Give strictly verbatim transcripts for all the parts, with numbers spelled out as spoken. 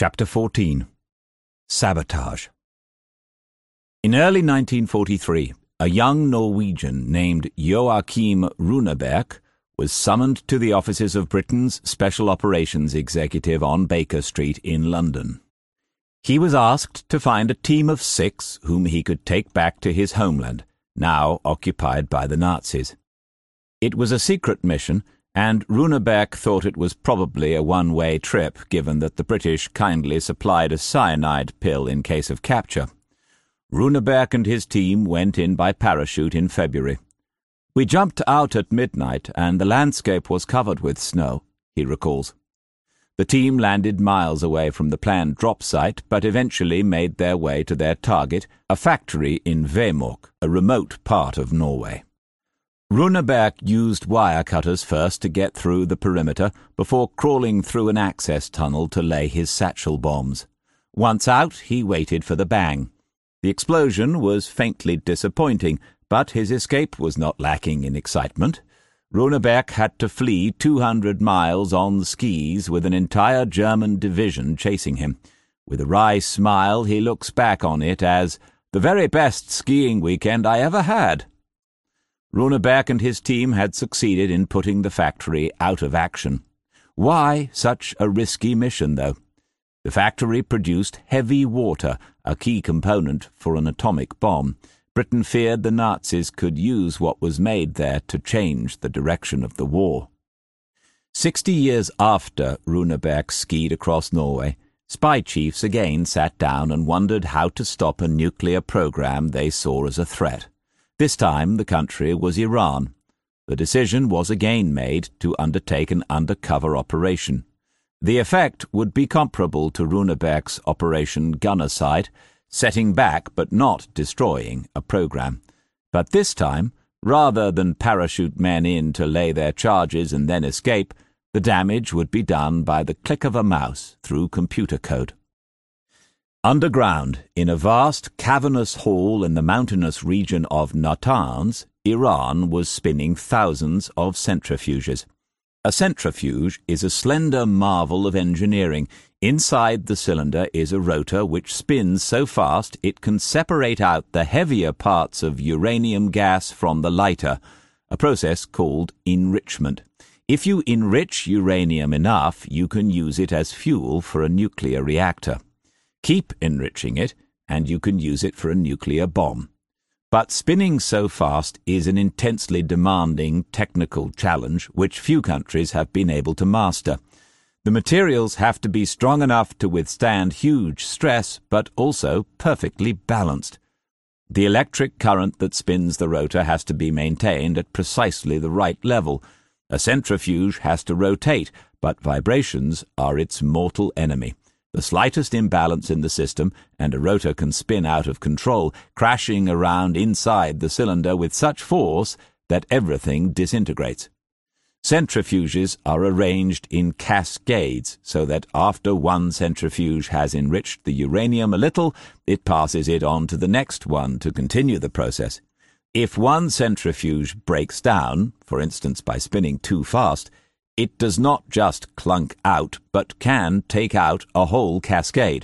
Chapter fourteen. Sabotage. In early nineteen forty-three, a young Norwegian named Joachim Runeberg was summoned to the offices of Britain's Special Operations Executive on Baker Street in London. He was asked to find a team of six whom he could take back to his homeland, now occupied by the Nazis. It was a secret mission, and Runeberg thought it was probably a one-way trip, given that the British kindly supplied a cyanide pill in case of capture. Runeberg and his team went in by parachute in February. "We jumped out at midnight, and the landscape was covered with snow," he recalls. The team landed miles away from the planned drop site, but eventually made their way to their target, a factory in Vemork, a remote part of Norway. Runeberg used wire cutters first to get through the perimeter before crawling through an access tunnel to lay his satchel bombs. Once out, he waited for the bang. The explosion was faintly disappointing, but his escape was not lacking in excitement. Runeberg had to flee two hundred miles on skis with an entire German division chasing him. With a wry smile, he looks back on it as the very best skiing weekend I ever had. Runeberg and his team had succeeded in putting the factory out of action. Why such a risky mission, though? The factory produced heavy water, a key component for an atomic bomb. Britain feared the Nazis could use what was made there to change the direction of the war. Sixty years after Runeberg skied across Norway, spy chiefs again sat down and wondered how to stop a nuclear program they saw as a threat. This time the country was Iran. The decision was again made to undertake an undercover operation. The effect would be comparable to Runeberg's Operation Gunnersight, setting back but not destroying a program. But this time, rather than parachute men in to lay their charges and then escape, the damage would be done by the click of a mouse through computer code. Underground, in a vast cavernous hall in the mountainous region of Natanz, Iran was spinning thousands of centrifuges. A centrifuge is a slender marvel of engineering. Inside the cylinder is a rotor which spins so fast it can separate out the heavier parts of uranium gas from the lighter, a process called enrichment. If you enrich uranium enough, you can use it as fuel for a nuclear reactor. Keep enriching it, and you can use it for a nuclear bomb. But spinning so fast is an intensely demanding technical challenge which few countries have been able to master. The materials have to be strong enough to withstand huge stress, but also perfectly balanced. The electric current that spins the rotor has to be maintained at precisely the right level. A centrifuge has to rotate, but vibrations are its mortal enemy. The slightest imbalance in the system, and a rotor can spin out of control, crashing around inside the cylinder with such force that everything disintegrates. Centrifuges are arranged in cascades, so that after one centrifuge has enriched the uranium a little, it passes it on to the next one to continue the process. If one centrifuge breaks down, for instance by spinning too fast, it does not just clunk out, but can take out a whole cascade.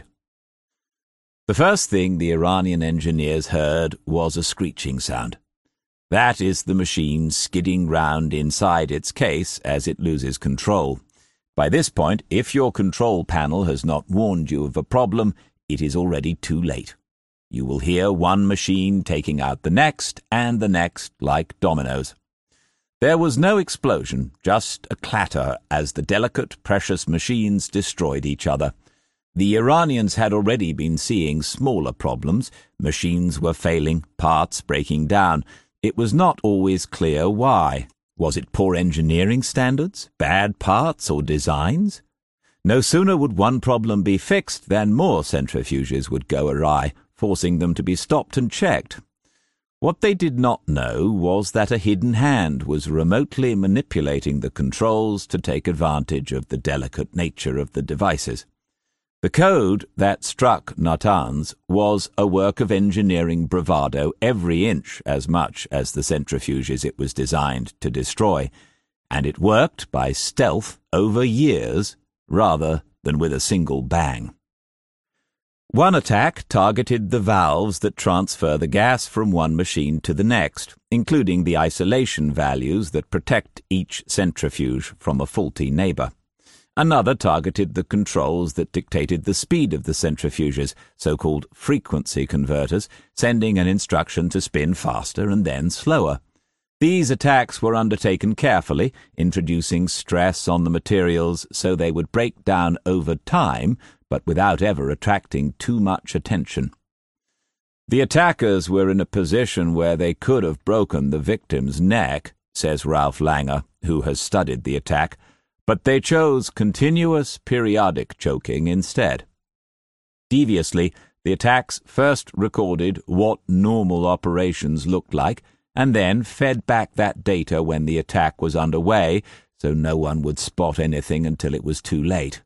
The first thing the Iranian engineers heard was a screeching sound. That is the machine skidding round inside its case as it loses control. By this point, if your control panel has not warned you of a problem, it is already too late. You will hear one machine taking out the next, and the next like dominoes. There was no explosion, just a clatter as the delicate, precious machines destroyed each other. The Iranians had already been seeing smaller problems. Machines were failing, parts breaking down. It was not always clear why. Was it poor engineering standards, bad parts or designs? No sooner would one problem be fixed than more centrifuges would go awry, forcing them to be stopped and checked. What they did not know was that a hidden hand was remotely manipulating the controls to take advantage of the delicate nature of the devices. The code that struck Natanz was a work of engineering bravado every inch as much as the centrifuges it was designed to destroy, and it worked by stealth over years rather than with a single bang. One attack targeted the valves that transfer the gas from one machine to the next, including the isolation values that protect each centrifuge from a faulty neighbor. Another targeted the controls that dictated the speed of the centrifuges, so-called frequency converters, sending an instruction to spin faster and then slower. These attacks were undertaken carefully, introducing stress on the materials so they would break down over time, but without ever attracting too much attention. The attackers were in a position where they could have broken the victim's neck, says Ralph Langer, who has studied the attack, but they chose continuous periodic choking instead. Deviously, the attacks first recorded what normal operations looked like, and then fed back that data when the attack was underway, so no one would spot anything until it was too late.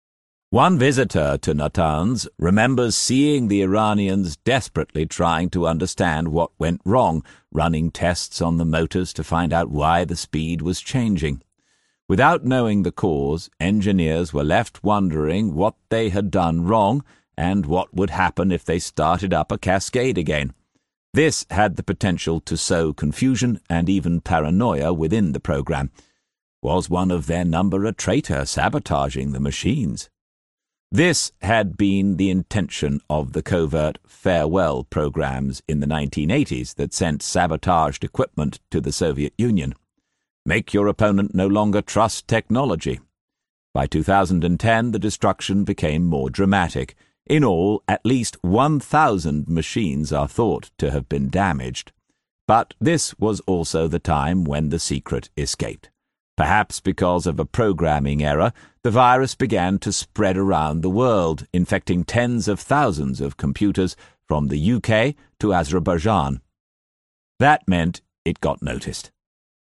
One visitor to Natanz remembers seeing the Iranians desperately trying to understand what went wrong, running tests on the motors to find out why the speed was changing. Without knowing the cause, engineers were left wondering what they had done wrong and what would happen if they started up a cascade again. This had the potential to sow confusion and even paranoia within the program. Was one of their number a traitor sabotaging the machines? This had been the intention of the covert farewell programs in the nineteen eighties that sent sabotaged equipment to the Soviet Union. Make your opponent no longer trust technology. By two thousand ten, the destruction became more dramatic. In all, at least one thousand machines are thought to have been damaged. But this was also the time when the secret escaped. Perhaps because of a programming error, the virus began to spread around the world, infecting tens of thousands of computers from the U K to Azerbaijan. That meant it got noticed.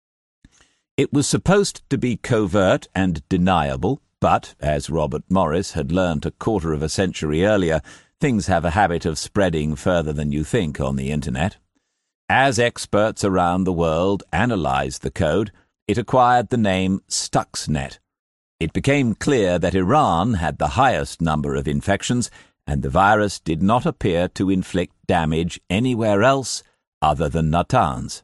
It was supposed to be covert and deniable, but, as Robert Morris had learnt a quarter of a century earlier, things have a habit of spreading further than you think on the Internet. As experts around the world analysed the code, it acquired the name Stuxnet. It became clear that Iran had the highest number of infections, and the virus did not appear to inflict damage anywhere else other than Natanz.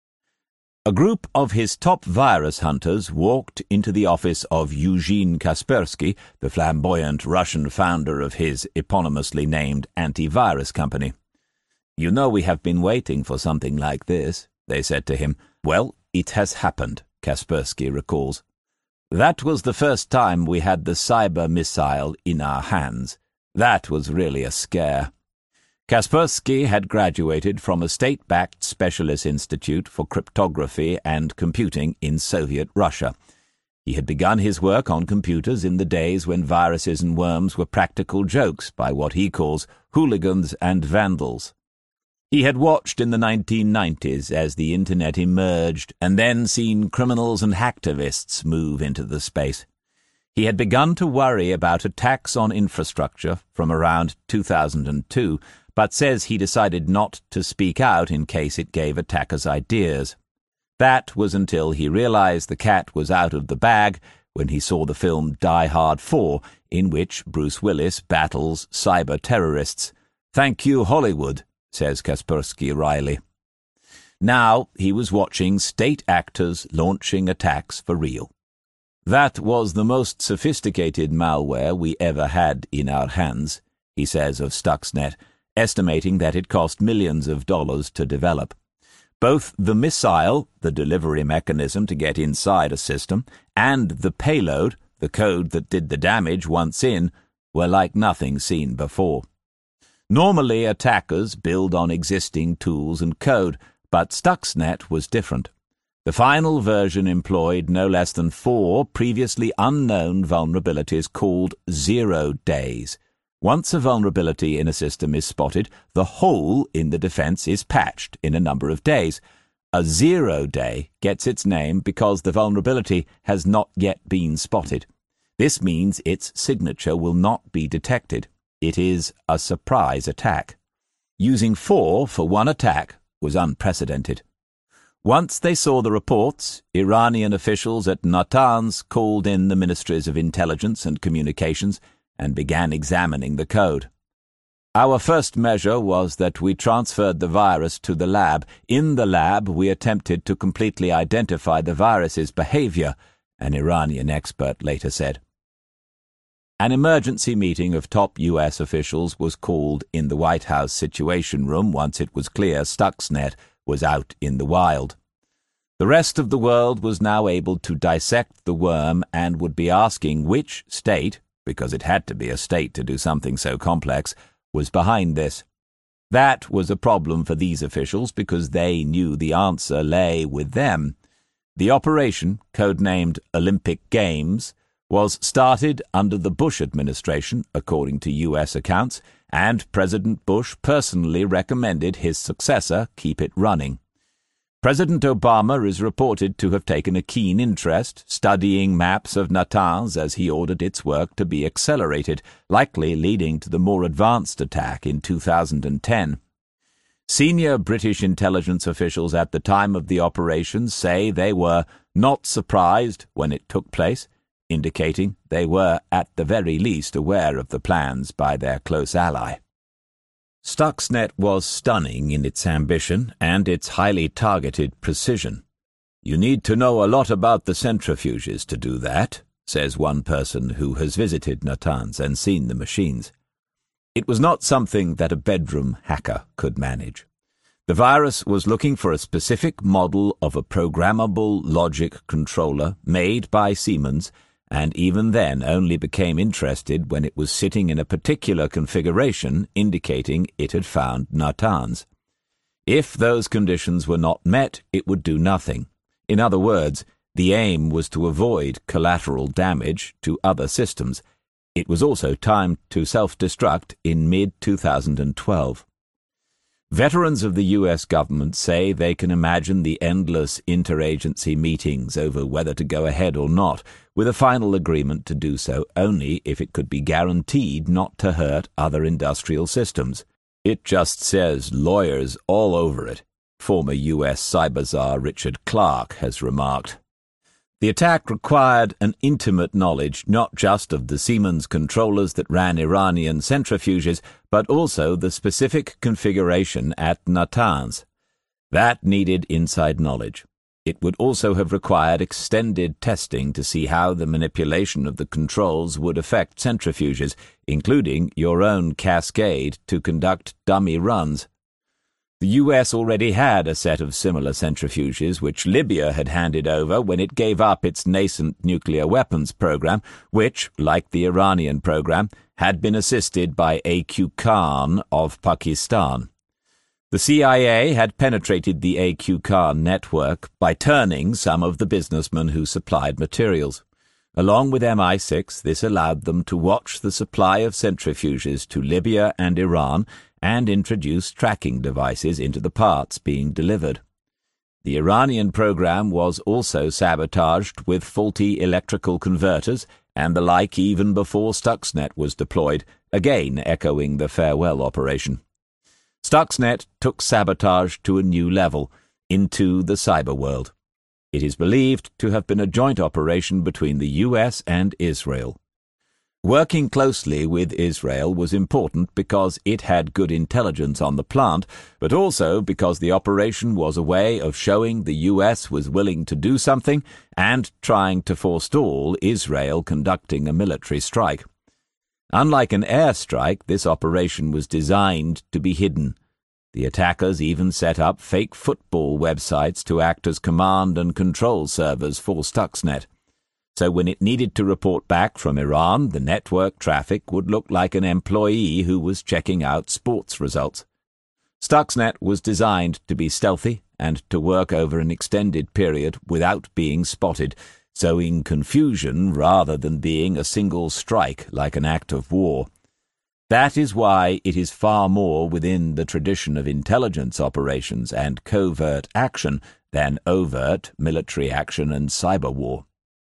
A group of his top virus hunters walked into the office of Eugene Kaspersky, the flamboyant Russian founder of his eponymously named antivirus company. "You know we have been waiting for something like this," they said to him. "Well, it has happened," Kaspersky recalls. "That was the first time we had the cyber missile in our hands. That was really a scare." Kaspersky had graduated from a state-backed specialist institute for cryptography and computing in Soviet Russia. He had begun his work on computers in the days when viruses and worms were practical jokes by what he calls hooligans and vandals. He had watched in the nineteen nineties as the Internet emerged and then seen criminals and hacktivists move into the space. He had begun to worry about attacks on infrastructure from around two thousand two, but says he decided not to speak out in case it gave attackers ideas. That was until he realized the cat was out of the bag when he saw the film Die Hard four, in which Bruce Willis battles cyber-terrorists. "Thank you, Hollywood," says Kaspersky wryly. Now he was watching state actors launching attacks for real. "That was the most sophisticated malware we ever had in our hands," he says of Stuxnet, estimating that it cost millions of dollars to develop. Both the missile, the delivery mechanism to get inside a system, and the payload, the code that did the damage once in, were like nothing seen before. Normally, attackers build on existing tools and code, but Stuxnet was different. The final version employed no less than four previously unknown vulnerabilities called zero days. Once a vulnerability in a system is spotted, the hole in the defense is patched in a number of days. A zero day gets its name because the vulnerability has not yet been spotted. This means its signature will not be detected. It is a surprise attack. Using four for one attack was unprecedented. Once they saw the reports, Iranian officials at Natanz called in the Ministries of Intelligence and Communications and began examining the code. Our first measure was that we transferred the virus to the lab. In the lab, we attempted to completely identify the virus's behavior, an Iranian expert later said. An emergency meeting of top U S officials was called in the White House Situation Room once it was clear Stuxnet was out in the wild. The rest of the world was now able to dissect the worm and would be asking which state, because it had to be a state to do something so complex, was behind this. That was a problem for these officials because they knew the answer lay with them. The operation, codenamed Olympic Games, was started under the Bush administration, according to U S accounts, and President Bush personally recommended his successor keep it running. President Obama is reported to have taken a keen interest, studying maps of Natanz as he ordered its work to be accelerated, likely leading to the more advanced attack in two thousand ten. Senior British intelligence officials at the time of the operation say they were not surprised when it took place, indicating they were at the very least aware of the plans by their close ally. Stuxnet was stunning in its ambition and its highly targeted precision. You need to know a lot about the centrifuges to do that, says one person who has visited Natanz and seen the machines. It was not something that a bedroom hacker could manage. The virus was looking for a specific model of a programmable logic controller made by Siemens, and even then only became interested when it was sitting in a particular configuration indicating it had found Natanz. If those conditions were not met, it would do nothing. In other words, the aim was to avoid collateral damage to other systems. It was also timed to self-destruct in mid two thousand twelve. Veterans of the U S government say they can imagine the endless interagency meetings over whether to go ahead or not, with a final agreement to do so only if it could be guaranteed not to hurt other industrial systems. It just says lawyers all over it, former U S cyber czar Richard Clarke has remarked. The attack required an intimate knowledge not just of the Siemens controllers that ran Iranian centrifuges, but also the specific configuration at Natanz. That needed inside knowledge. It would also have required extended testing to see how the manipulation of the controls would affect centrifuges, including your own Cascade, to conduct dummy runs. The U S already had a set of similar centrifuges which Libya had handed over when it gave up its nascent nuclear weapons program, which, like the Iranian program, had been assisted by A Q Khan of Pakistan. The C I A had penetrated the A Q Khan network by turning some of the businessmen who supplied materials. Along with M I six, this allowed them to watch the supply of centrifuges to Libya and Iran and introduce tracking devices into the parts being delivered. The Iranian program was also sabotaged with faulty electrical converters and the like even before Stuxnet was deployed, again echoing the farewell operation. Stuxnet took sabotage to a new level, into the cyber world. It is believed to have been a joint operation between the U S and Israel. Working closely with Israel was important because it had good intelligence on the plant, but also because the operation was a way of showing the U S was willing to do something and trying to forestall Israel conducting a military strike. Unlike an airstrike, this operation was designed to be hidden. The attackers even set up fake football websites to act as command and control servers for Stuxnet. So when it needed to report back from Iran, the network traffic would look like an employee who was checking out sports results. Stuxnet was designed to be stealthy and to work over an extended period without being spotted, sowing confusion rather than being a single strike like an act of war. That is why it is far more within the tradition of intelligence operations and covert action than overt military action and cyber war.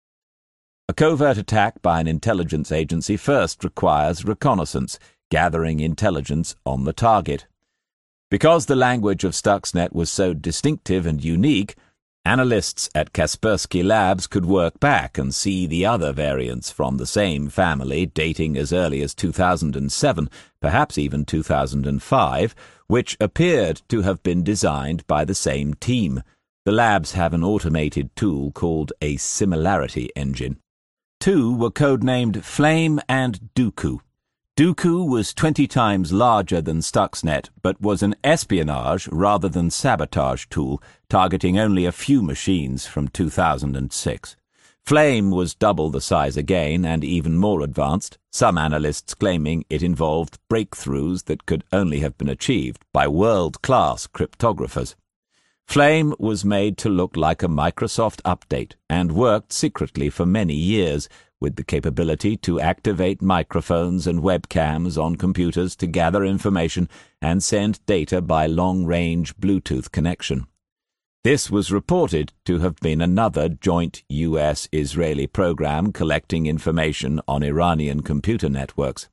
A covert attack by an intelligence agency first requires reconnaissance, gathering intelligence on the target. Because the language of Stuxnet was so distinctive and unique, Analysts at Kaspersky Labs could work back and see the other variants from the same family dating as early as two thousand seven, perhaps even two thousand five, which appeared to have been designed by the same team. The labs have an automated tool called a similarity engine. Two were codenamed Flame and Dooku. Dooku was twenty times larger than Stuxnet, but was an espionage rather than sabotage tool, targeting only a few machines from two thousand six. Flame was double the size again and even more advanced, some analysts claiming it involved breakthroughs that could only have been achieved by world-class cryptographers. Flame was made to look like a Microsoft update and worked secretly for many years, with the capability to activate microphones and webcams on computers to gather information and send data by long-range Bluetooth connection. This was reported to have been another joint U S Israeli program collecting information on Iranian computer networks.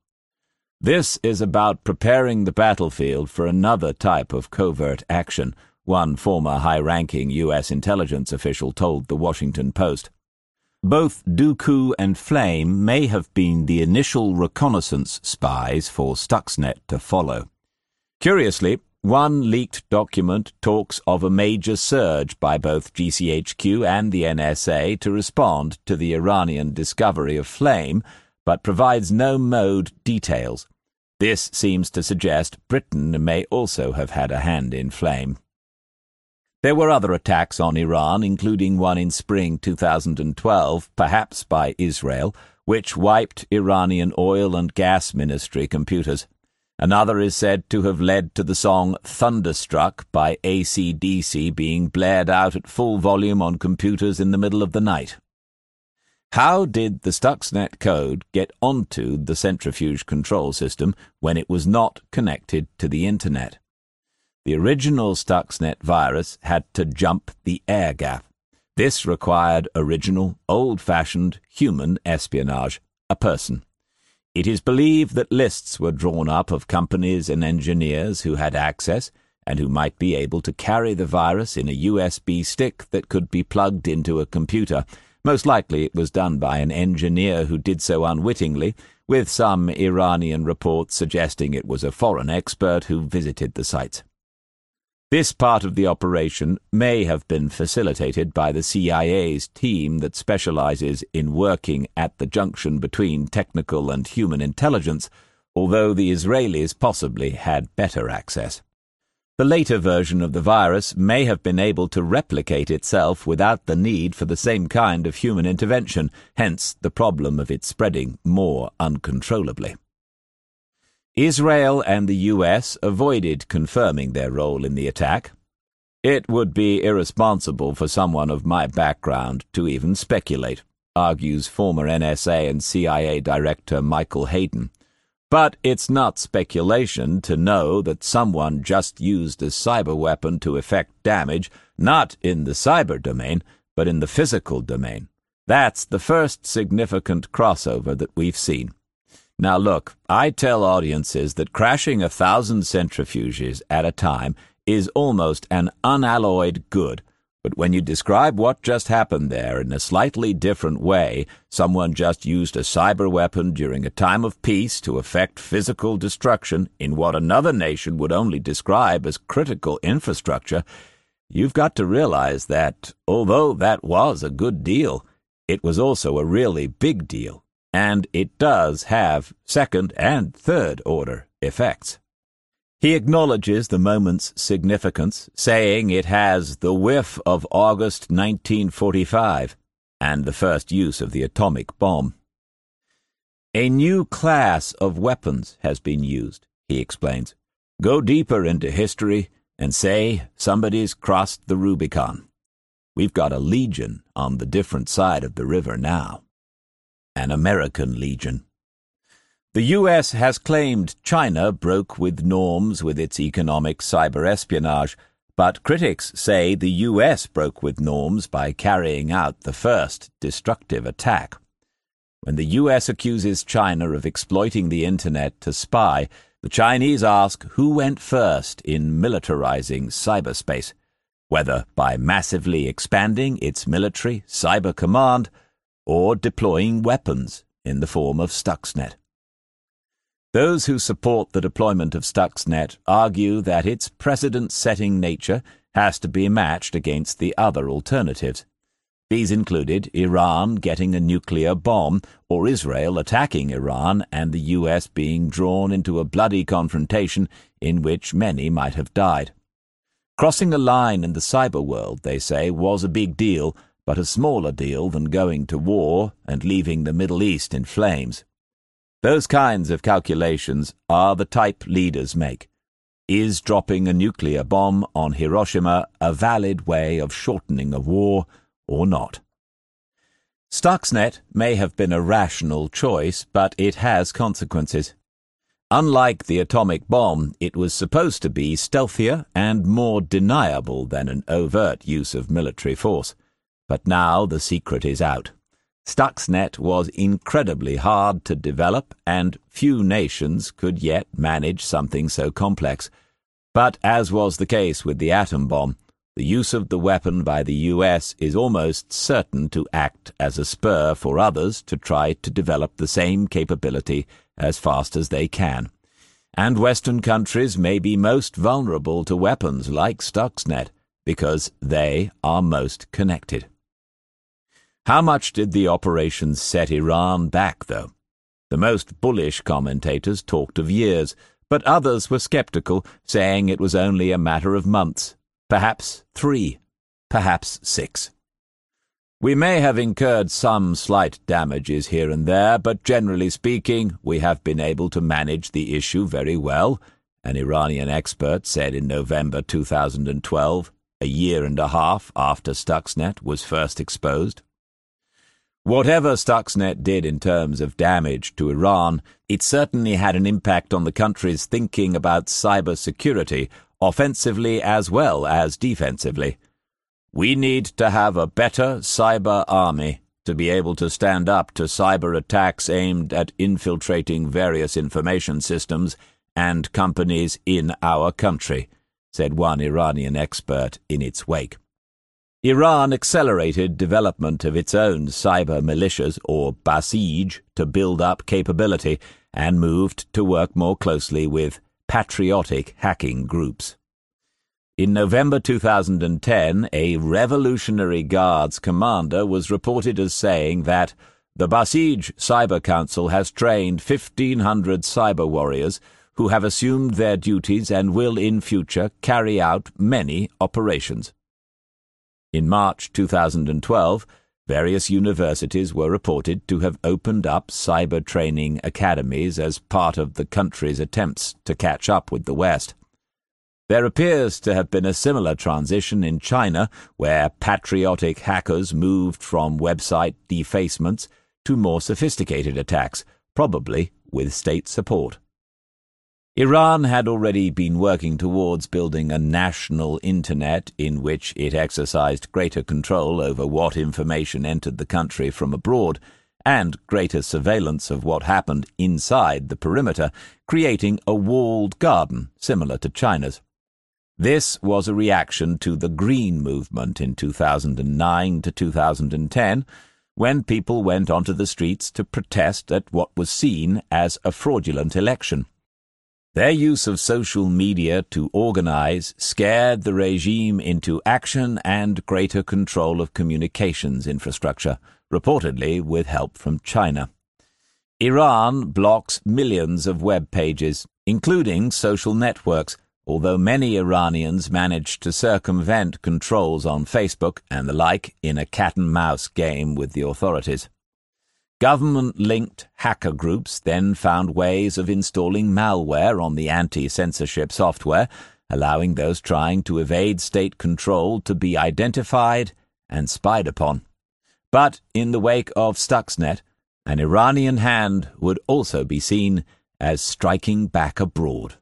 This is about preparing the battlefield for another type of covert action, one former high-ranking U S intelligence official told The Washington Post. Both Dooku and Flame may have been the initial reconnaissance spies for Stuxnet to follow. Curiously, one leaked document talks of a major surge by both G C H Q and the N S A to respond to the Iranian discovery of Flame, but provides no mode details. This seems to suggest Britain may also have had a hand in Flame. There were other attacks on Iran, including one in spring two thousand twelve, perhaps by Israel, which wiped Iranian oil and gas ministry computers. Another is said to have led to the song Thunderstruck by A C D C being blared out at full volume on computers in the middle of the night. How did the Stuxnet code get onto the centrifuge control system when it was not connected to the Internet? The original Stuxnet virus had to jump the air gap. This required original, old-fashioned human espionage, a person. It is believed that lists were drawn up of companies and engineers who had access and who might be able to carry the virus in a U S B stick that could be plugged into a computer. Most likely it was done by an engineer who did so unwittingly, with some Iranian reports suggesting it was a foreign expert who visited the sites. This part of the operation may have been facilitated by the C I A's team that specializes in working at the junction between technical and human intelligence, although the Israelis possibly had better access. The later version of the virus may have been able to replicate itself without the need for the same kind of human intervention, hence the problem of it spreading more uncontrollably. Israel and the U S avoided confirming their role in the attack. It would be irresponsible for someone of my background to even speculate, argues former N S A and C I A Director Michael Hayden. But it's not speculation to know that someone just used a cyber weapon to effect damage, not in the cyber domain, but in the physical domain. That's the first significant crossover that we've seen. Now look, I tell audiences that crashing a thousand centrifuges at a time is almost an unalloyed good, but when you describe what just happened there in a slightly different way, someone just used a cyber weapon during a time of peace to effect physical destruction in what another nation would only describe as critical infrastructure, you've got to realize that, although that was a good deal, it was also a really big deal. And it does have second- and third-order effects. He acknowledges the moment's significance, saying it has the whiff of August nineteen forty-five and the first use of the atomic bomb. A new class of weapons has been used, he explains. Go deeper into history and say somebody's crossed the Rubicon. We've got a legion on the different side of the river now. An American legion. The U S has claimed China broke with norms with its economic cyber espionage, but critics say the U S broke with norms by carrying out the first destructive attack. When the U S accuses China of exploiting the Internet to spy, the Chinese ask who went first in militarizing cyberspace. whether by massively expanding its military cyber command or deploying weapons in the form of Stuxnet. Those who support the deployment of Stuxnet argue that its precedent-setting nature has to be matched against the other alternatives. These included Iran getting a nuclear bomb, or Israel attacking Iran and the U S being drawn into a bloody confrontation in which many might have died. Crossing a line in the cyber world, they say, was a big deal, but a smaller deal than going to war and leaving the Middle East in flames. Those kinds of calculations are the type leaders make. Is dropping a nuclear bomb on Hiroshima a valid way of shortening a war or not? Stuxnet may have been a rational choice, but it has consequences. Unlike the atomic bomb, it was supposed to be stealthier and more deniable than an overt use of military force. But now the secret is out. Stuxnet was incredibly hard to develop, and few nations could yet manage something so complex. But as was the case with the atom bomb, the use of the weapon by the U S is almost certain to act as a spur for others to try to develop the same capability as fast as they can. And Western countries may be most vulnerable to weapons like Stuxnet because they are most connected. How much did the operation set Iran back, though? The most bullish commentators talked of years, but others were skeptical, saying it was only a matter of months, perhaps three, perhaps six. We may have incurred some slight damages here and there, but generally speaking, we have been able to manage the issue very well, an Iranian expert said in November two thousand twelve, a year and a half after Stuxnet was first exposed. Whatever Stuxnet did in terms of damage to Iran, it certainly had an impact on the country's thinking about cyber security, offensively as well as defensively. We need to have a better cyber army to be able to stand up to cyber attacks aimed at infiltrating various information systems and companies in our country, said one Iranian expert in its wake. Iran accelerated development of its own cyber militias, or Basij, to build up capability, and moved to work more closely with patriotic hacking groups. In November two thousand ten, a Revolutionary Guards commander was reported as saying that the Basij Cyber Council has trained fifteen hundred cyber warriors who have assumed their duties and will in future carry out many operations. In March two thousand twelve, various universities were reported to have opened up cyber training academies as part of the country's attempts to catch up with the West. There appears to have been a similar transition in China, where patriotic hackers moved from website defacements to more sophisticated attacks, probably with state support. Iran had already been working towards building a national internet in which it exercised greater control over what information entered the country from abroad and greater surveillance of what happened inside the perimeter, creating a walled garden similar to China's. This was a reaction to the Green Movement in two thousand nine to two thousand ten, when people went onto the streets to protest at what was seen as a fraudulent election. Their use of social media to organize scared the regime into action and greater control of communications infrastructure, reportedly with help from China. Iran blocks millions of web pages, including social networks, although many Iranians managed to circumvent controls on Facebook and the like in a cat-and-mouse game with the authorities. Government-linked hacker groups then found ways of installing malware on the anti-censorship software, allowing those trying to evade state control to be identified and spied upon. But in the wake of Stuxnet, an Iranian hand would also be seen as striking back abroad.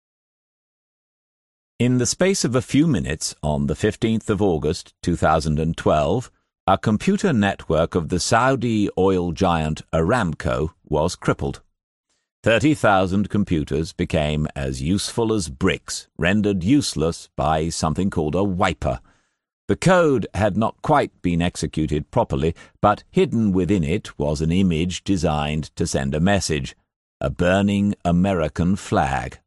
In the space of a few minutes, on the fifteenth of August two thousand twelve, a computer network of the Saudi oil giant Aramco was crippled. Thirty thousand computers became as useful as bricks, rendered useless by something called a wiper, The code had not quite been executed properly, but hidden within it was an image designed to send a message: a burning American flag.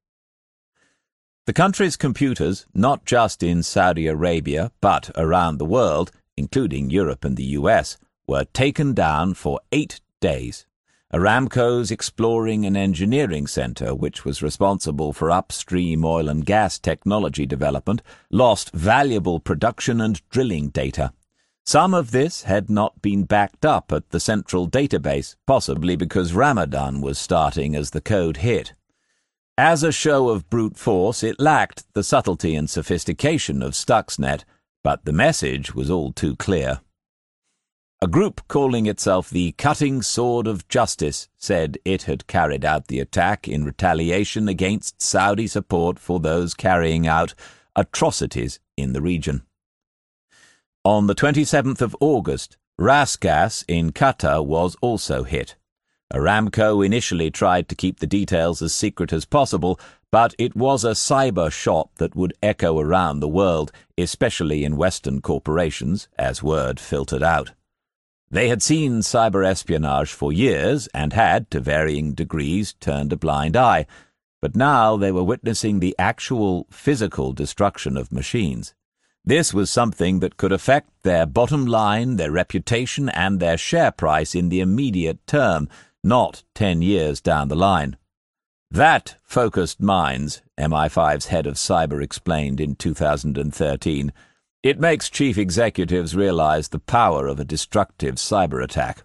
The country's computers, not just in Saudi Arabia but around the world, including Europe and the U S, were taken down for eight days. Aramco's Exploring and Engineering Center, which was responsible for upstream oil and gas technology development, lost valuable production and drilling data. Some of this had not been backed up at the central database, possibly because Ramadan was starting as the code hit. As a show of brute force, it lacked the subtlety and sophistication of Stuxnet, but the message was all too clear. A group calling itself the Cutting Sword of Justice said it had carried out the attack in retaliation against Saudi support for those carrying out atrocities in the region. On the twenty-seventh of August, RasGas in Qatar was also hit. Aramco initially tried to keep the details as secret as possible, but it was a cyber shot that would echo around the world, especially in Western corporations, as word filtered out. They had seen cyber espionage for years and had, to varying degrees, turned a blind eye, but now they were witnessing the actual physical destruction of machines. This was something that could affect their bottom line, their reputation, and their share price in the immediate term, not ten years down the line. That focused minds, M I five's head of cyber explained in two thousand thirteen. It makes chief executives realize the power of a destructive cyber attack.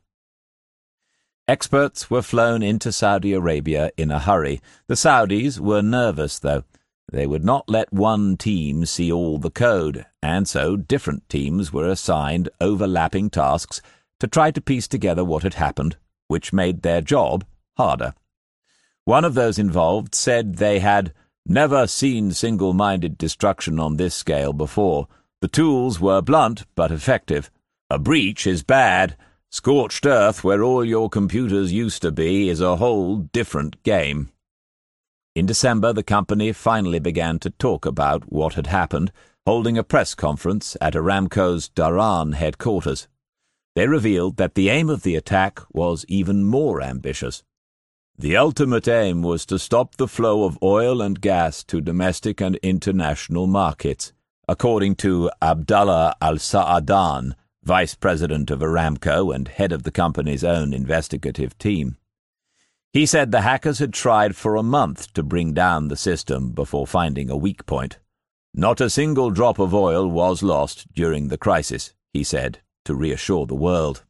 Experts were flown into Saudi Arabia in a hurry. The Saudis were nervous, though. They would not let one team see all the code, and so different teams were assigned overlapping tasks to try to piece together what had happened, which made their job harder. One of those involved said they had never seen single-minded destruction on this scale before. The tools were blunt but effective. A breach is bad. Scorched earth, where all your computers used to be, is a whole different game. In December, the company finally began to talk about what had happened, holding a press conference at Aramco's Dhahran headquarters. They revealed that the aim of the attack was even more ambitious. The ultimate aim was to stop the flow of oil and gas to domestic and international markets, according to Abdullah Al-Sa'adan, vice president of Aramco and head of the company's own investigative team. He said the hackers had tried for a month to bring down the system before finding a weak point. Not a single drop of oil was lost during the crisis, he said, to reassure the world.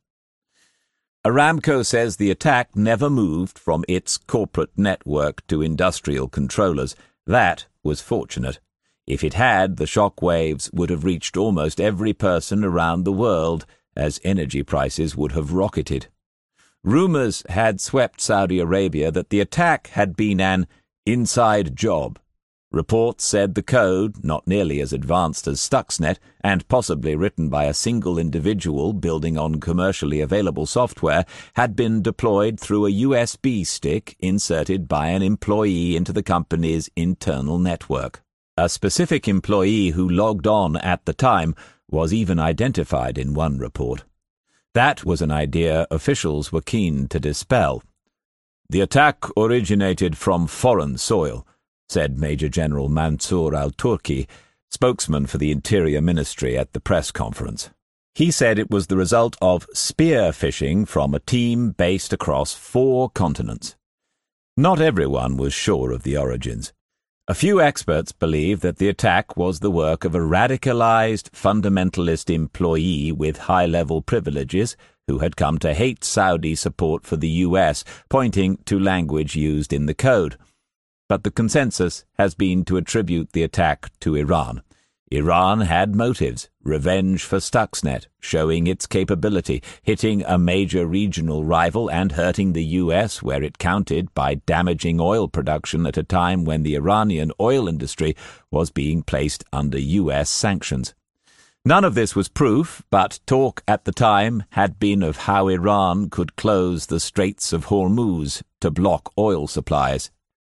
Aramco says the attack never moved from its corporate network to industrial controllers. That was fortunate. If it had, the shock waves would have reached almost every person around the world, as energy prices would have rocketed. Rumors had swept Saudi Arabia that the attack had been an inside job. Reports said the code, not nearly as advanced as Stuxnet, and possibly written by a single individual building on commercially available software, had been deployed through a U S B stick inserted by an employee into the company's internal network. A specific employee who logged on at the time was even identified in one report. That was an idea officials were keen to dispel. The attack originated from foreign soil, said Major General Mansour al-Turki, spokesman for the Interior Ministry at the press conference. He said it was the result of spear phishing from a team based across four continents. Not everyone was sure of the origins. A few experts believe that the attack was the work of a radicalized fundamentalist employee with high-level privileges who had come to hate Saudi support for the U S, pointing to language used in the code. But the consensus has been to attribute the attack to Iran. Iran had motives: revenge for Stuxnet, showing its capability, hitting a major regional rival and hurting the U S where it counted by damaging oil production at a time when the Iranian oil industry was being placed under U S sanctions. None of this was proof, but talk at the time had been of how Iran could close the Straits of Hormuz to block oil supplies.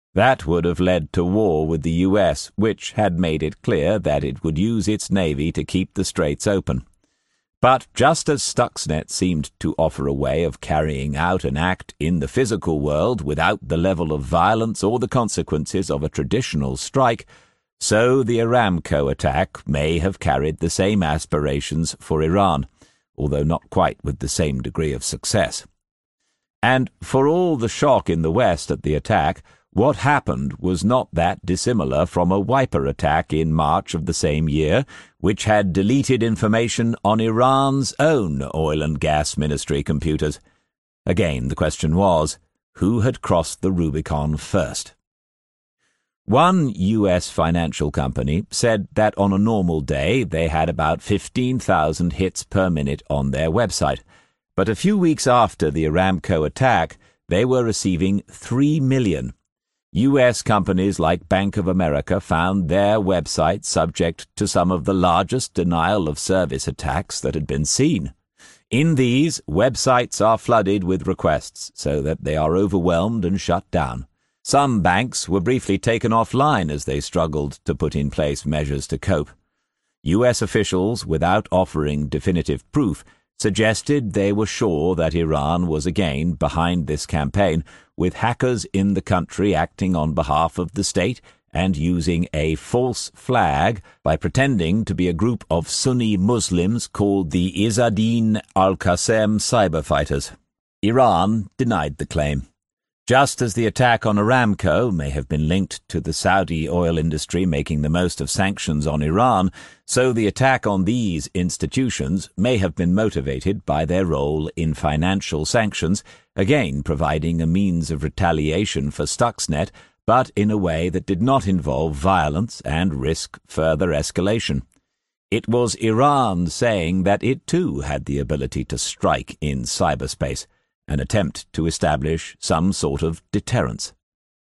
That would have led to war with the U S, which had made it clear that it would use its navy to keep the straits open. But just as Stuxnet seemed to offer a way of carrying out an act in the physical world without the level of violence or the consequences of a traditional strike, so the Aramco attack may have carried the same aspirations for Iran, although not quite with the same degree of success. And for all the shock in the West at the attack, what happened was not that dissimilar from a Wiper attack in March of the same year, which had deleted information on Iran's own oil and gas ministry computers. Again, the question was, who had crossed the Rubicon first? One U S financial company said that on a normal day they had about fifteen thousand hits per minute on their website, but a few weeks after the Aramco attack, they were receiving three million. U S companies like Bank of America found their website subject to some of the largest denial-of-service attacks that had been seen. In these, websites are flooded with requests so that they are overwhelmed and shut down. Some banks were briefly taken offline as they struggled to put in place measures to cope. U S officials, without offering definitive proof, suggested they were sure that Iran was again behind this campaign, with hackers in the country acting on behalf of the state and using a false flag by pretending to be a group of Sunni Muslims called the Izzadeen al-Qassem cyber fighters. Iran denied the claim. Just as the attack on Aramco may have been linked to the Saudi oil industry making the most of sanctions on Iran, so the attack on these institutions may have been motivated by their role in financial sanctions, again providing a means of retaliation for Stuxnet, but in a way that did not involve violence and risk further escalation. It was Iran saying that it too had the ability to strike in cyberspace, an attempt to establish some sort of deterrence.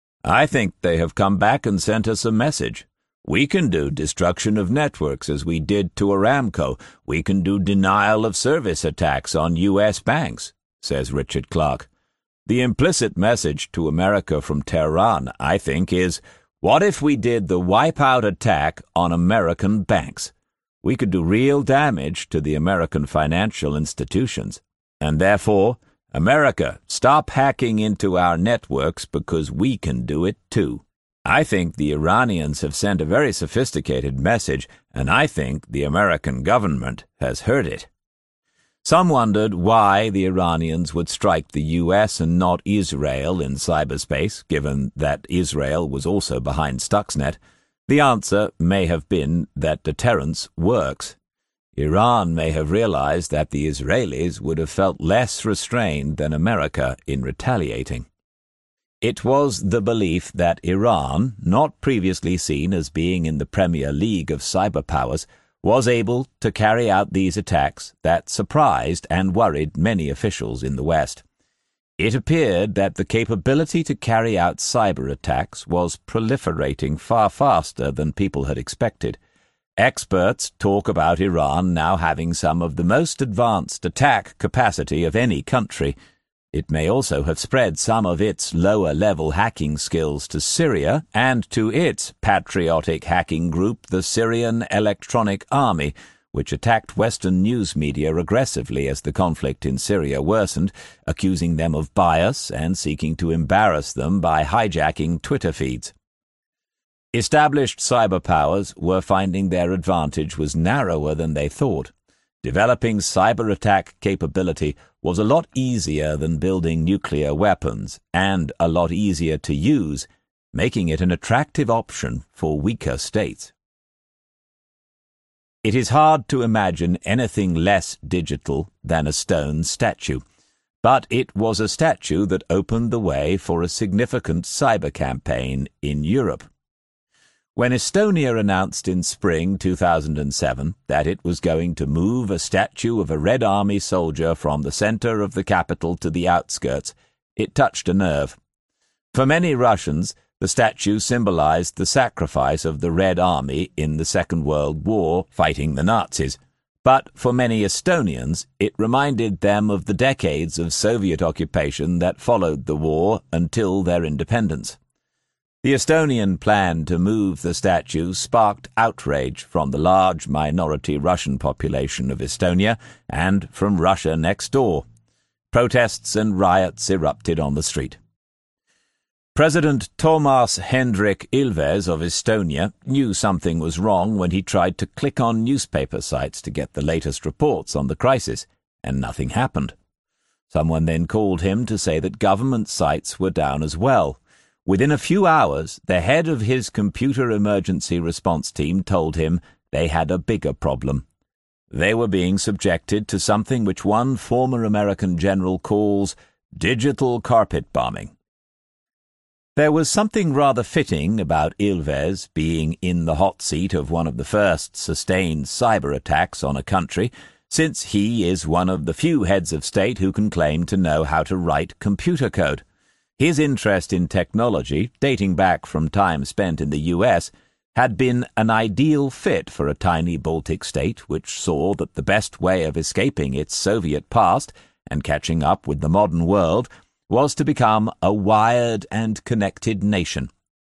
I think they have come back and sent us a message. We can do destruction of networks as we did to Aramco. We can do denial-of-service attacks on U S banks, says Richard Clark. The implicit message to America from Tehran, I think, is, what if we did the wipe-out attack on American banks? We could do real damage to the American financial institutions, and therefore, America, stop hacking into our networks because we can do it too. I think the Iranians have sent a very sophisticated message, and I think the American government has heard it. Some wondered why the Iranians would strike the U S and not Israel in cyberspace, given that Israel was also behind Stuxnet. The answer may have been that deterrence works. Iran may have realized that the Israelis would have felt less restrained than America in retaliating. It was the belief that Iran, not previously seen as being in the Premier League of cyberpowers, was able to carry out these attacks that surprised and worried many officials in the West. It appeared that the capability to carry out cyber attacks was proliferating far faster than people had expected. Experts talk about Iran now having some of the most advanced attack capacity of any country. It may also have spread some of its lower-level hacking skills to Syria and to its patriotic hacking group, the Syrian Electronic Army, which attacked Western news media aggressively as the conflict in Syria worsened, accusing them of bias and seeking to embarrass them by hijacking Twitter feeds. Established cyberpowers were finding their advantage was narrower than they thought. Developing cyber attack capability was a lot easier than building nuclear weapons, and a lot easier to use, making it an attractive option for weaker states. It is hard to imagine anything less digital than a stone statue, but it was a statue that opened the way for a significant cyber campaign in Europe. When Estonia announced in spring two thousand seven that it was going to move a statue of a Red Army soldier from the center of the capital to the outskirts, it touched a nerve. For many Russians, the statue symbolized the sacrifice of the Red Army in the Second World War fighting the Nazis. But for many Estonians, it reminded them of the decades of Soviet occupation that followed the war until their independence. The Estonian plan to move the statue sparked outrage from the large minority Russian population of Estonia and from Russia next door. Protests and riots erupted on the street. President Toomas Hendrik Ilves of Estonia knew something was wrong when he tried to click on newspaper sites to get the latest reports on the crisis, and nothing happened. Someone then called him to say that government sites were down as well. Within a few hours, the head of his computer emergency response team told him they had a bigger problem. They were being subjected to something which one former American general calls digital carpet bombing. There was something rather fitting about Ilves being in the hot seat of one of the first sustained cyber attacks on a country, since he is one of the few heads of state who can claim to know how to write computer code. His interest in technology, dating back from time spent in the U S, had been an ideal fit for a tiny Baltic state which saw that the best way of escaping its Soviet past and catching up with the modern world was to become a wired and connected nation.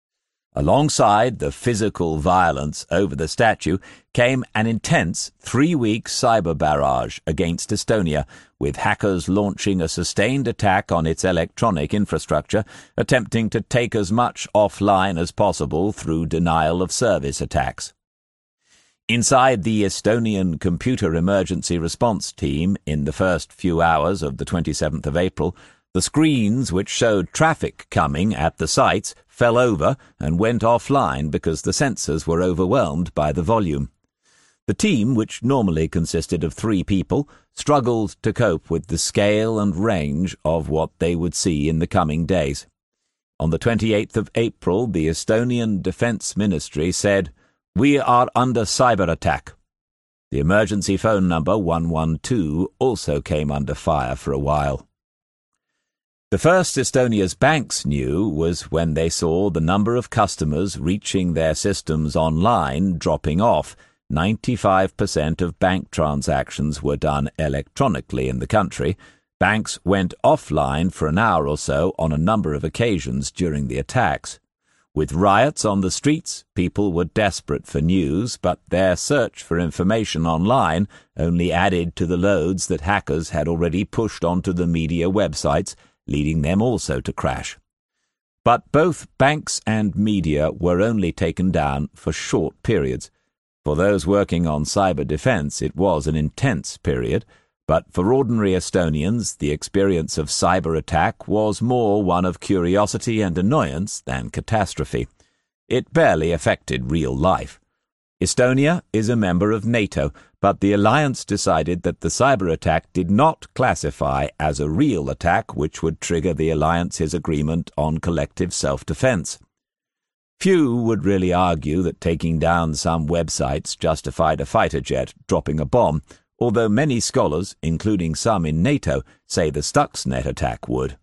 Alongside the physical violence over the statue came an intense three-week cyber barrage against Estonia, with hackers launching a sustained attack on its electronic infrastructure, attempting to take as much offline as possible through denial-of-service attacks. Inside the Estonian Computer Emergency Response Team, in the first few hours of the twenty-seventh of April, the screens which showed traffic coming at the sites fell over and went offline because the sensors were overwhelmed by the volume. The team, which normally consisted of three people, struggled to cope with the scale and range of what they would see in the coming days. On the twenty-eighth of April, the Estonian Defence Ministry said, "We are under cyber attack." The emergency phone number one one two also came under fire for a while. The first Estonia's banks knew was when they saw the number of customers reaching their systems online dropping off. ninety-five percent of bank transactions were done electronically in the country. Banks went offline for an hour or so on a number of occasions during the attacks. With riots on the streets, people were desperate for news, but their search for information online only added to the loads that hackers had already pushed onto the media websites, leading them also to crash. But both banks and media were only taken down for short periods. For those working on cyber defense, it was an intense period, but for ordinary Estonians, the experience of cyber attack was more one of curiosity and annoyance than catastrophe. It barely affected real life. Estonia is a member of NATO, but the alliance decided that the cyber attack did not classify as a real attack which would trigger the alliance's agreement on collective self-defense. Few would really argue that taking down some websites justified a fighter jet dropping a bomb, although many scholars, including some in NATO, say the Stuxnet attack would.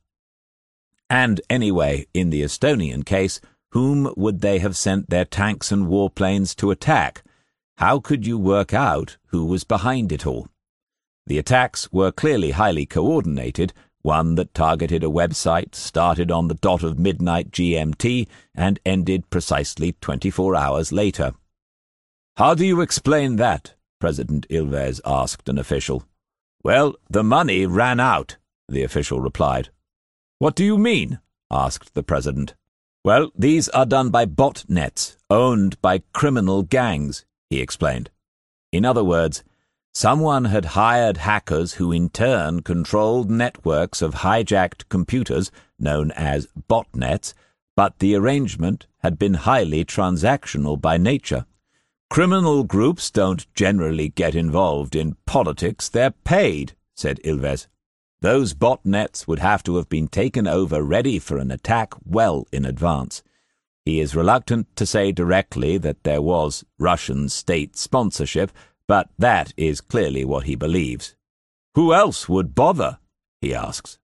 And anyway, in the Estonian case, whom would they have sent their tanks and warplanes to attack? How could you work out who was behind it all? The attacks were clearly highly coordinated. One that targeted a website started on the dot of midnight G M T and ended precisely twenty-four hours later. "How do you explain that?" President Ilves asked an official. "Well, the money ran out," the official replied. "What do you mean?" asked the president. "Well, these are done by botnets, owned by criminal gangs," he explained. In other words, someone had hired hackers who in turn controlled networks of hijacked computers, known as botnets, but the arrangement had been highly transactional by nature. "Criminal groups don't generally get involved in politics, they're paid," said Ilves. Those botnets would have to have been taken over ready for an attack well in advance. He is reluctant to say directly that there was Russian state sponsorship, but that is clearly what he believes. "Who else would bother?" he asks.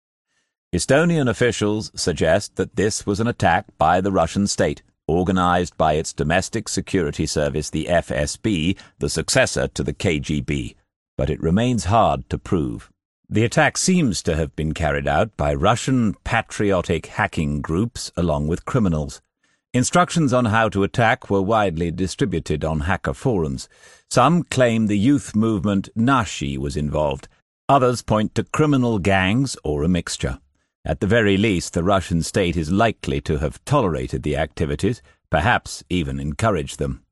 Estonian officials suggest that this was an attack by the Russian state, organized by its domestic security service, the F S B, the successor to the K G B, but it remains hard to prove. The attack seems to have been carried out by Russian patriotic hacking groups along with criminals. Instructions on how to attack were widely distributed on hacker forums. Some claim the youth movement Nashi was involved. Others point to criminal gangs or a mixture. At the very least, the Russian state is likely to have tolerated the activities, perhaps even encouraged them.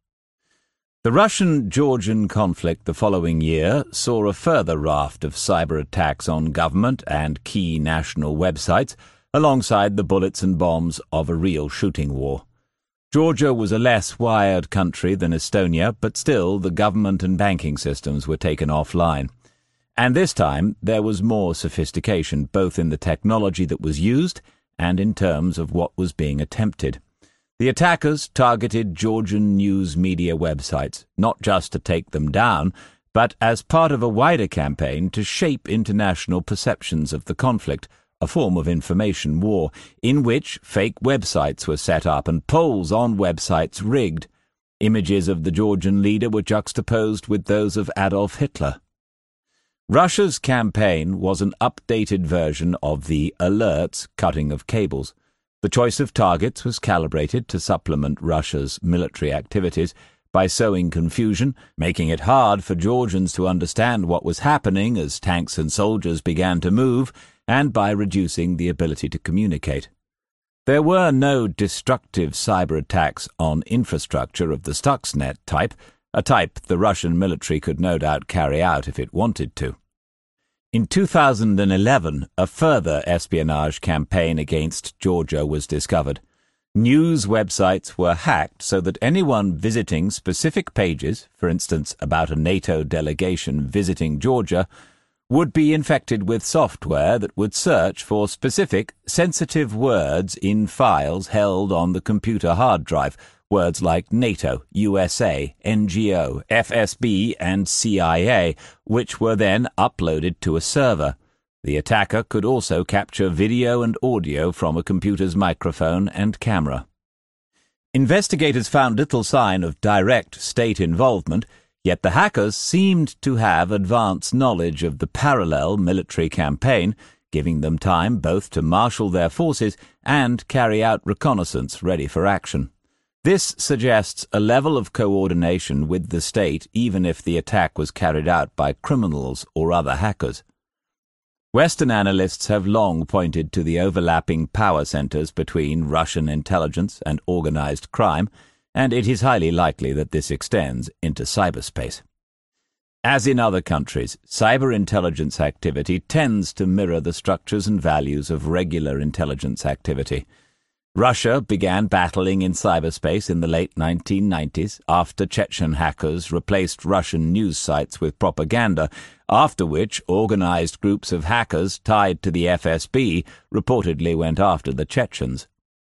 The Russian-Georgian conflict the following year saw a further raft of cyber attacks on government and key national websites, alongside the bullets and bombs of a real shooting war. Georgia was a less wired country than Estonia, but still the government and banking systems were taken offline. And this time there was more sophistication, both in the technology that was used and in terms of what was being attempted. The attackers targeted Georgian news media websites, not just to take them down, but as part of a wider campaign to shape international perceptions of the conflict, a form of information war, in which fake websites were set up and polls on websites rigged. Images of the Georgian leader were juxtaposed with those of Adolf Hitler. Russia's campaign was an updated version of the alerts cutting of cables. The choice of targets was calibrated to supplement Russia's military activities by sowing confusion, making it hard for Georgians to understand what was happening as tanks and soldiers began to move, and by reducing the ability to communicate. There were no destructive cyber attacks on infrastructure of the Stuxnet type, a type the Russian military could no doubt carry out if it wanted to. In two thousand eleven, a further espionage campaign against Georgia was discovered. News websites were hacked so that anyone visiting specific pages, for instance about a NATO delegation visiting Georgia, would be infected with software that would search for specific, sensitive words in files held on the computer hard drive, words like NATO, U S A, N G O, F S B, and C I A, which were then uploaded to a server. The attacker could also capture video and audio from a computer's microphone and camera. Investigators found little sign of direct state involvement, yet the hackers seemed to have advanced knowledge of the parallel military campaign, giving them time both to marshal their forces and carry out reconnaissance ready for action. This suggests a level of coordination with the state even if the attack was carried out by criminals or other hackers. Western analysts have long pointed to the overlapping power centers between Russian intelligence and organized crime, and it is highly likely that this extends into cyberspace. As in other countries, cyber intelligence activity tends to mirror the structures and values of regular intelligence activity. Russia began battling in cyberspace in the late nineteen nineties after Chechen hackers replaced Russian news sites with propaganda, after which organized groups of hackers tied to the F S B reportedly went after the Chechens.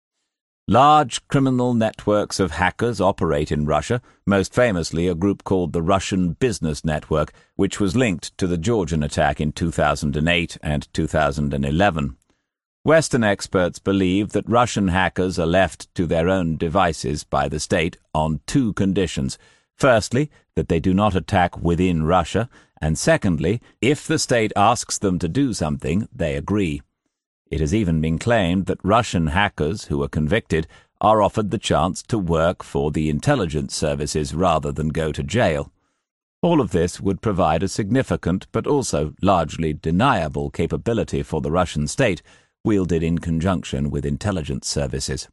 Large criminal networks of hackers operate in Russia, most famously a group called the Russian Business Network, which was linked to the Georgian attack in two thousand eight and two thousand eleven. Western experts believe that Russian hackers are left to their own devices by the state on two conditions. Firstly, that they do not attack within Russia, and secondly, if the state asks them to do something, they agree. It has even been claimed that Russian hackers who are convicted are offered the chance to work for the intelligence services rather than go to jail. All of this would provide a significant but also largely deniable capability for the Russian state, wielded in conjunction with intelligence services.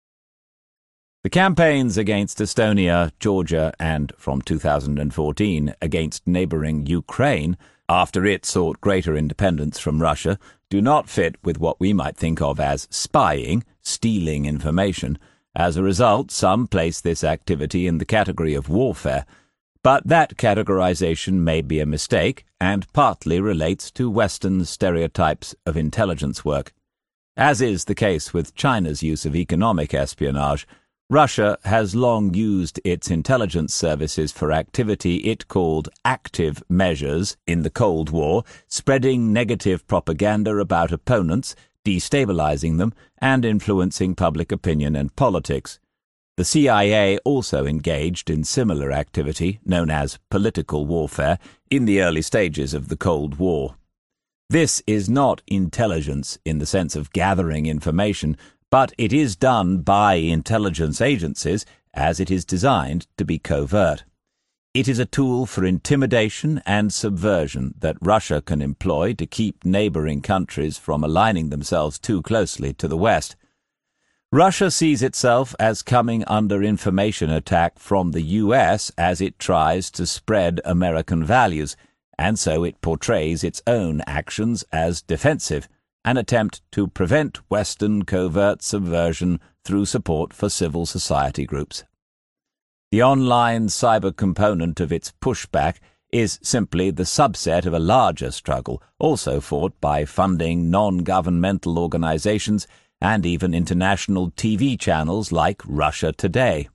The campaigns against Estonia, Georgia, and, from two thousand fourteen, against neighboring Ukraine, after it sought greater independence from Russia, do not fit with what we might think of as spying, stealing information. As a result, some place this activity in the category of warfare, but that categorization may be a mistake and partly relates to Western stereotypes of intelligence work. As is the case with China's use of economic espionage, Russia has long used its intelligence services for activity it called active measures in the Cold War, spreading negative propaganda about opponents, destabilizing them, and influencing public opinion and politics. The C I A also engaged in similar activity, known as political warfare, in the early stages of the Cold War. This is not intelligence in the sense of gathering information, but it is done by intelligence agencies as it is designed to be covert. It is a tool for intimidation and subversion that Russia can employ to keep neighboring countries from aligning themselves too closely to the West. Russia sees itself as coming under information attack from the U S as it tries to spread American values, and so it portrays its own actions as defensive, an attempt to prevent Western covert subversion through support for civil society groups. The online cyber component of its pushback is simply the subset of a larger struggle, also fought by funding non-governmental organizations and even international T V channels like Russia Today.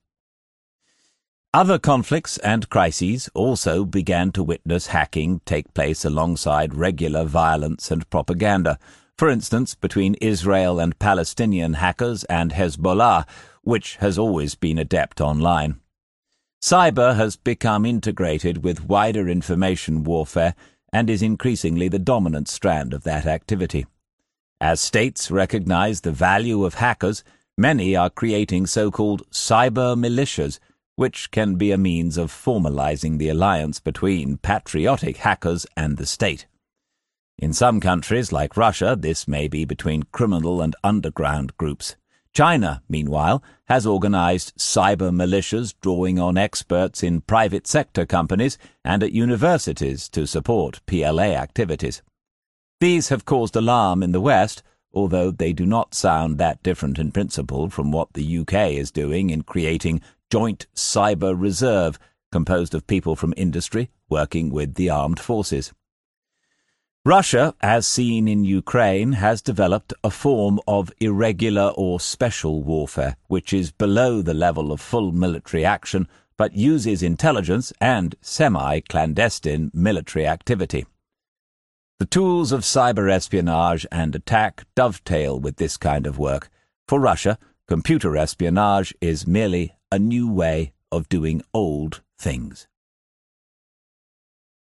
Other conflicts and crises also began to witness hacking take place alongside regular violence and propaganda, for instance between Israel and Palestinian hackers and Hezbollah, which has always been adept online. Cyber has become integrated with wider information warfare and is increasingly the dominant strand of that activity. As states recognize the value of hackers, many are creating so-called cyber militias, which can be a means of formalizing the alliance between patriotic hackers and the state. In some countries, like Russia, this may be between criminal and underground groups. China, meanwhile, has organized cyber militias drawing on experts in private sector companies and at universities to support P L A activities. These have caused alarm in the West, although they do not sound that different in principle from what the U K is doing in creating Joint Cyber Reserve, composed of people from industry working with the armed forces. Russia, as seen in Ukraine, has developed a form of irregular or special warfare, which is below the level of full military action, but uses intelligence and semi-clandestine military activity. The tools of cyber espionage and attack dovetail with this kind of work. For Russia, computer espionage is merely a new way of doing old things.